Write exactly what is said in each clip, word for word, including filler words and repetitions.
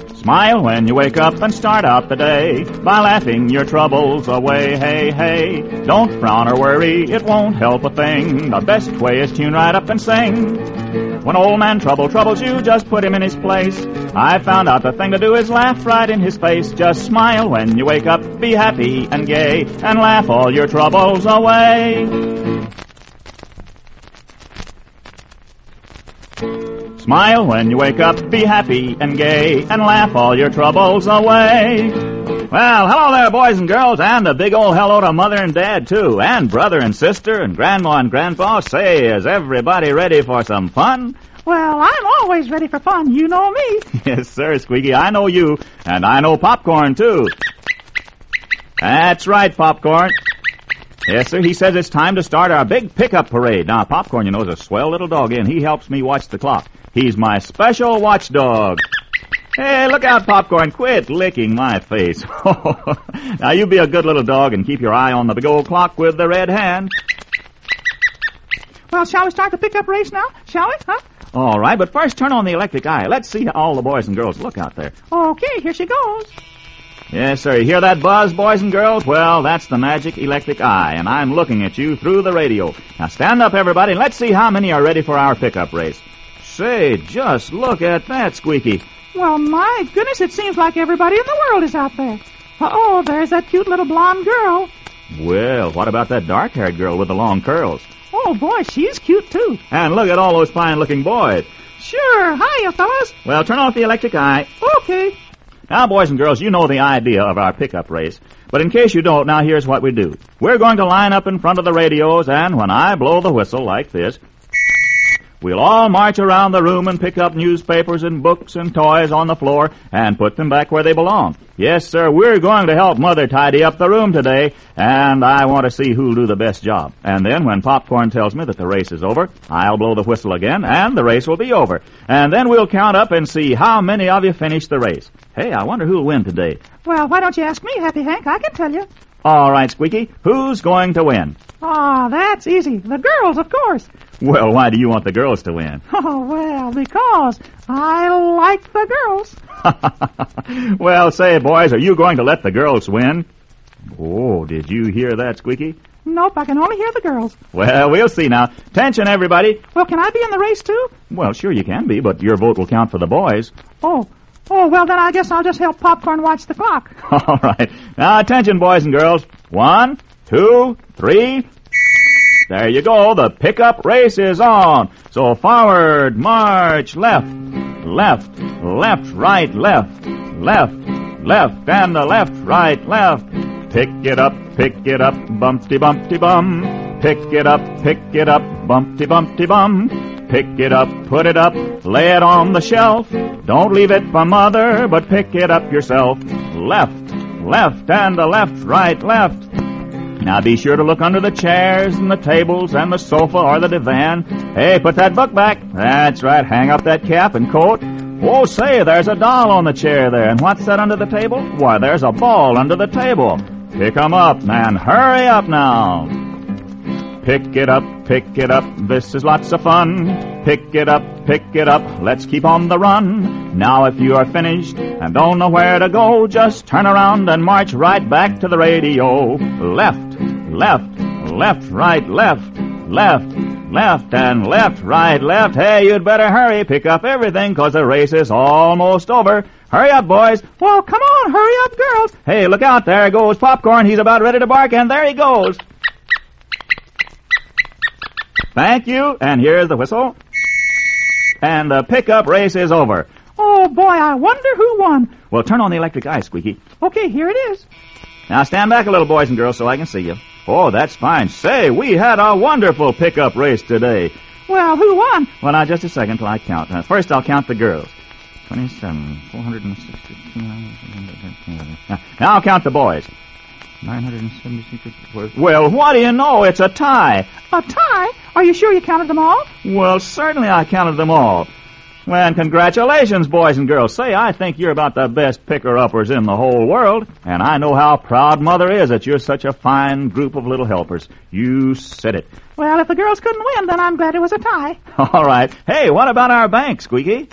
Smile when you wake up and start out the day by laughing your troubles away. Hey, hey, don't frown or worry, it won't help a thing. The best way is tune right up and sing. When old man Trouble troubles you, just put him in his place. I found out the thing to do is laugh right in his face. Just smile when you wake up, be happy and gay, and laugh all your troubles away. Smile when you wake up, be happy and gay, and laugh all your troubles away. Well, hello there, boys and girls, and a big old hello to Mother and Dad, too, and brother and sister, and Grandma and Grandpa. Say, is everybody ready for some fun? Well, I'm always ready for fun. You know me. Yes, sir, Squeaky, I know you, and I know Popcorn, too. That's right, Popcorn. Yes, sir, he says it's time to start our big pickup parade. Now, Popcorn, you know, is a swell little dog, and he helps me watch the clock. He's my special watchdog. Hey, look out, Popcorn. Quit licking my face. Now, you be a good little dog and keep your eye on the big old clock with the red hand. Well, shall we start the pickup race now? Shall we, huh? All right, but first turn on the electric eye. Let's see how all the boys and girls look out there. Okay, here she goes. Yes, sir. You hear that buzz, boys and girls? Well, that's the magic electric eye, and I'm looking at you through the radio. Now, stand up, everybody, and let's see how many are ready for our pickup race. Say, just look at that, Squeaky. Well, my goodness, it seems like everybody in the world is out there. Uh-oh, there's that cute little blonde girl. Well, what about that dark-haired girl with the long curls? Oh, boy, she's cute, too. And look at all those fine-looking boys. Sure. Hiya, fellas. Well, turn off the electric eye. Okay. Now, boys and girls, you know the idea of our pickup race. But in case you don't, now here's what we do. We're going to line up in front of the radios, and when I blow the whistle like this, we'll all march around the room and pick up newspapers and books and toys on the floor and put them back where they belong. Yes, sir, we're going to help Mother tidy up the room today, and I want to see who'll do the best job. And then when Popcorn tells me that the race is over, I'll blow the whistle again, and the race will be over. And then we'll count up and see how many of you finish the race. Hey, I wonder who'll win today. Well, why don't you ask me, Happy Hank? I can tell you. All right, Squeaky, who's going to win? Ah, that's easy. The girls, of course. Well, why do you want the girls to win? Oh, well, because I like the girls. Well, say, boys, are you going to let the girls win? Oh, did you hear that, Squeaky? Nope, I can only hear the girls. Well, we'll see now. Attention, everybody. Well, can I be in the race, too? Well, sure you can be, but your vote will count for the boys. Oh, oh, well, then I guess I'll just help Popcorn watch the clock. All right. Now, attention, boys and girls. One, two, three. There you go. The pickup race is on. So forward, march, left, left, left, right, left, left, left, and the left, right, left. Pick it up, pick it up, bumpty, bumpty, bum. Pick it up, pick it up, bumpty, bumpty, bum. Pick it up, put it up, lay it on the shelf. Don't leave it for Mother, but pick it up yourself. Left, left, and the left, right, left. Now be sure to look under the chairs and the tables and the sofa or the divan. Hey, put that book back. That's right, hang up that cap and coat. Oh, say, there's a doll on the chair there. And what's that under the table? Why, there's a ball under the table. Pick 'em up, man. Hurry up now. Pick it up, pick it up, this is lots of fun. Pick it up, pick it up, let's keep on the run. Now if you are finished and don't know where to go, just turn around and march right back to the radio. Left, left, left, right, left, left, left, and left, right, left. Hey, you'd better hurry, pick up everything, 'cause the race is almost over. Hurry up, boys. Well, come on, hurry up, girls. Hey, look out, there goes Popcorn. He's about ready to bark, and there he goes. Thank you, and here's the whistle. And the pickup race is over. Oh, boy, I wonder who won. Well, turn on the electric eye, Squeaky. Okay, here it is. Now stand back a little, boys and girls, so I can see you. Oh, that's fine. Say, we had a wonderful pickup race today. Well, who won? Well, now, just a second till I count. Now, first, I'll count the girls. twenty-seven, four hundred sixty-two... Now, now I'll count the boys. nine hundred seventy-six... Well, what do you know? It's a tie. A tie? Are you sure you counted them all? Well, certainly I counted them all. Well, and congratulations, boys and girls. Say, I think you're about the best picker-uppers in the whole world, and I know how proud Mother is that you're such a fine group of little helpers. You said it. Well, if the girls couldn't win, then I'm glad it was a tie. All right. Hey, what about our bank, Squeaky?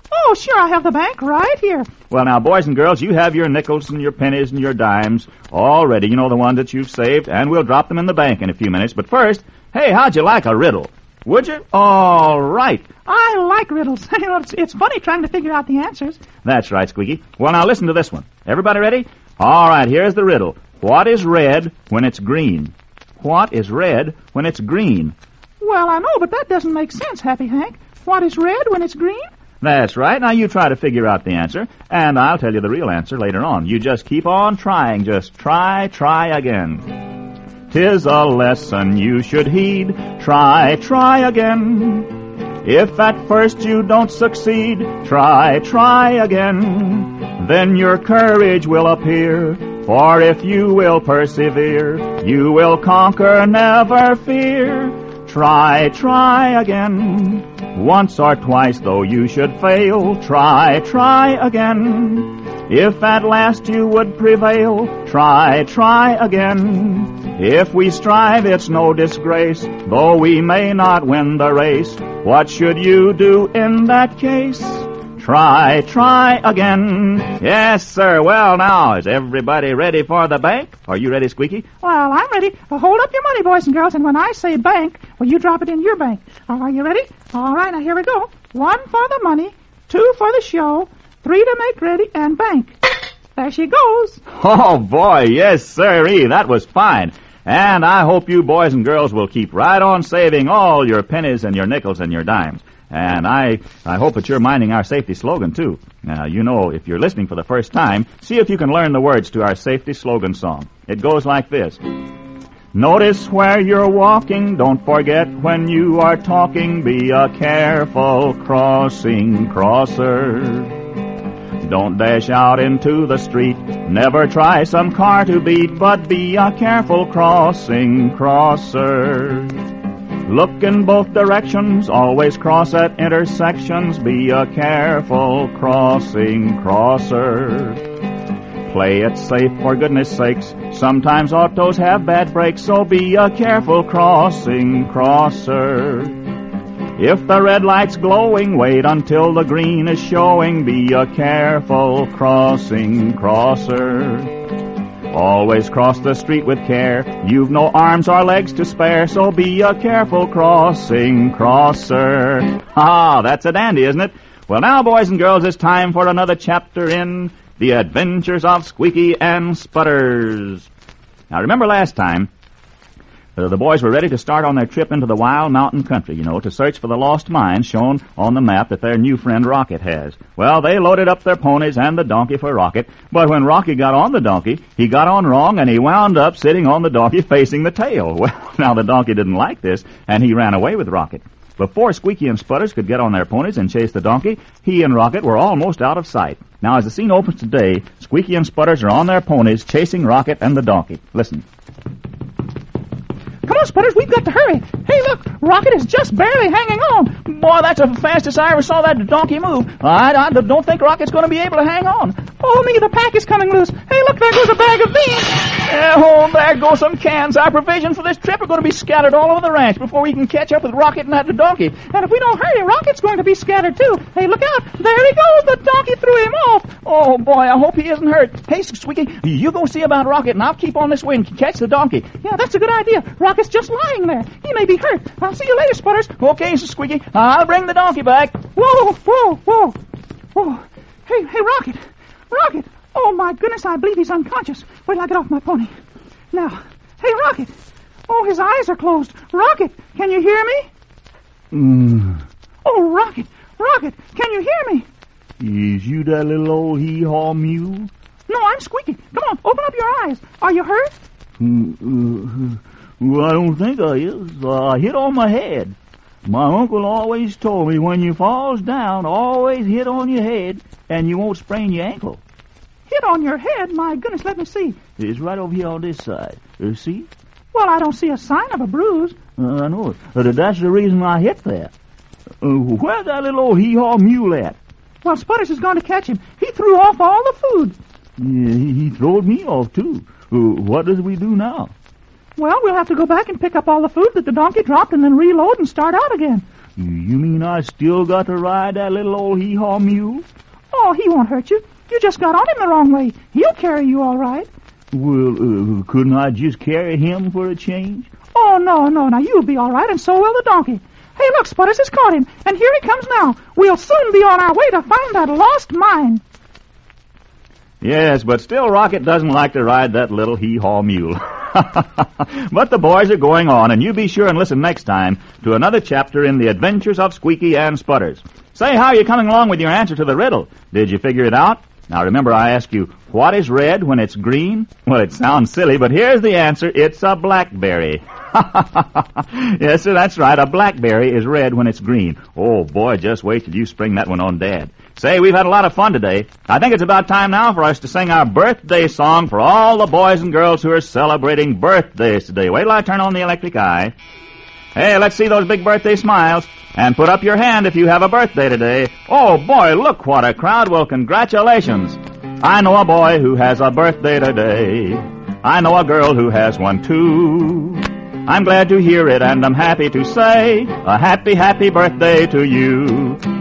Oh, sure, I have the bank right here. Well, now, boys and girls, you have your nickels and your pennies and your dimes all ready. You know, the ones that you've saved, and we'll drop them in the bank in a few minutes. But first, hey, how'd you like a riddle? Would you? All right. I like riddles. You know, it's, it's funny trying to figure out the answers. That's right, Squeaky. Well, now listen to this one. Everybody ready? All right, here's the riddle. What is red when it's green? What is red when it's green? Well, I know, but that doesn't make sense, Happy Hank. What is red when it's green? That's right. Now you try to figure out the answer, and I'll tell you the real answer later on. You just keep on trying. Just try, try again. 'Tis a lesson you should heed. Try, try again. If at first you don't succeed, try, try again. Then your courage will appear. For if you will persevere, you will conquer, never fear. Try, try again. Once or twice, though you should fail, try, try again. If at last you would prevail, try, try again. If we strive, it's no disgrace, though we may not win the race. What should you do in that case? Try, try again. Yes, sir. Well, now, is everybody ready for the bank? Are you ready, Squeaky? Well, I'm ready. Well, hold up your money, boys and girls, and when I say bank, well, you drop it in your bank. Are you ready? All right, now here we go. One for the money, two for the show, three to make ready, and bank. There she goes. Oh, boy, yes, sirree. That was fine. And I hope you boys and girls will keep right on saving all your pennies and your nickels and your dimes. And I, I hope that you're minding our safety slogan, too. Now, you know, if you're listening for the first time, see if you can learn the words to our safety slogan song. It goes like this. Notice where you're walking, don't forget when you are talking, be a careful crossing crosser. Don't dash out into the street, never try some car to beat, but be a careful crossing crosser. Look in both directions, always cross at intersections, be a careful crossing crosser. Play it safe, for goodness sakes, sometimes autos have bad brakes, so be a careful crossing crosser. If the red light's glowing, wait until the green is showing, be a careful crossing crosser. Always cross the street with care. You've no arms or legs to spare, so be a careful crossing crosser. Ah, that's a dandy, isn't it? Well, now, boys and girls, it's time for another chapter in The Adventures of Squeaky and Sputters. Now, remember last time, uh, the boys were ready to start on their trip into the wild mountain country, you know, to search for the lost mines shown on the map that their new friend Rocket has. Well, they loaded up their ponies and the donkey for Rocket, but when Rocky got on the donkey, he got on wrong and he wound up sitting on the donkey facing the tail. Well, now the donkey didn't like this, and he ran away with Rocket. Before Squeaky and Sputters could get on their ponies and chase the donkey, he and Rocket were almost out of sight. Now, as the scene opens today, Squeaky and Sputters are on their ponies chasing Rocket and the donkey. Listen. Come on, Sputters, we've got to hurry. Hey, look, Rocket is just barely hanging on. Boy, that's the fastest I ever saw that donkey move. I, I don't think Rocket's going to be able to hang on. Oh, me, the pack is coming loose. Hey, look, there goes a bag of beans. Oh, there go some cans. Our provisions for this trip are going to be scattered all over the ranch before we can catch up with Rocket and that donkey. And if we don't hurry, Rocket's going to be scattered, too. Hey, look out. There he goes. The donkey threw him off. Oh, boy, I hope he isn't hurt. Hey, Squeaky, you go see about Rocket, and I'll keep on this way and catch the donkey. Yeah, that's a good idea. Rocket's just lying there. He may be hurt. I'll see you later, Sputters. Okay, Squeaky. I'll bring the donkey back. Whoa, whoa, whoa. Whoa. Hey, hey, Rocket. Rocket. Oh, my goodness, I believe he's unconscious. Wait till I get off my pony. Now, hey, Rocket. Oh, his eyes are closed. Rocket, can you hear me? Mm. Oh, Rocket, Rocket, can you hear me? Is you that little old hee-haw mule? No, I'm Squeaky. Come on, open up your eyes. Are you hurt? Mm, uh, well, I don't think I is. Uh, I hit on my head. My uncle always told me when you falls down, always hit on your head, and you won't sprain your ankle. Hit on your head? My goodness, let me see. It's right over here on this side. Uh, see? Well, I don't see a sign of a bruise. Uh, I know it. Uh, that's the reason I hit that. Uh, where's that little old hee-haw mule at? Well, Sputters is going to catch him. He threw off all the food. Yeah, he, he throwed me off, too. Uh, what does we do now? Well, we'll have to go back and pick up all the food that the donkey dropped and then reload and start out again. You mean I still got to ride that little old hee-haw mule? Oh, he won't hurt you. You just got on him the wrong way. He'll carry you all right. Well, uh, couldn't I just carry him for a change? Oh, no, no. Now, you'll be all right, and so will the donkey. Hey, look, Spudders has caught him, and here he comes now. We'll soon be on our way to find that lost mine. Yes, but still Rocket doesn't like to ride that little hee-haw mule. But the boys are going on, and you be sure and listen next time to another chapter in the adventures of Squeaky and Spudders. Say, how are you coming along with your answer to the riddle? Did you figure it out? Now, remember I asked you, what is red when it's green? Well, it sounds silly, but here's the answer. It's a blackberry. Yes, sir, that's right. A blackberry is red when it's green. Oh, boy, just wait till you spring that one on Dad. Say, we've had a lot of fun today. I think it's about time now for us to sing our birthday song for all the boys and girls who are celebrating birthdays today. Wait till I turn on the electric eye. Hey, let's see those big birthday smiles. And put up your hand if you have a birthday today. Oh, boy, look what a crowd. Well, congratulations. I know a boy who has a birthday today. I know a girl who has one, too. I'm glad to hear it, and I'm happy to say a happy, happy birthday to you.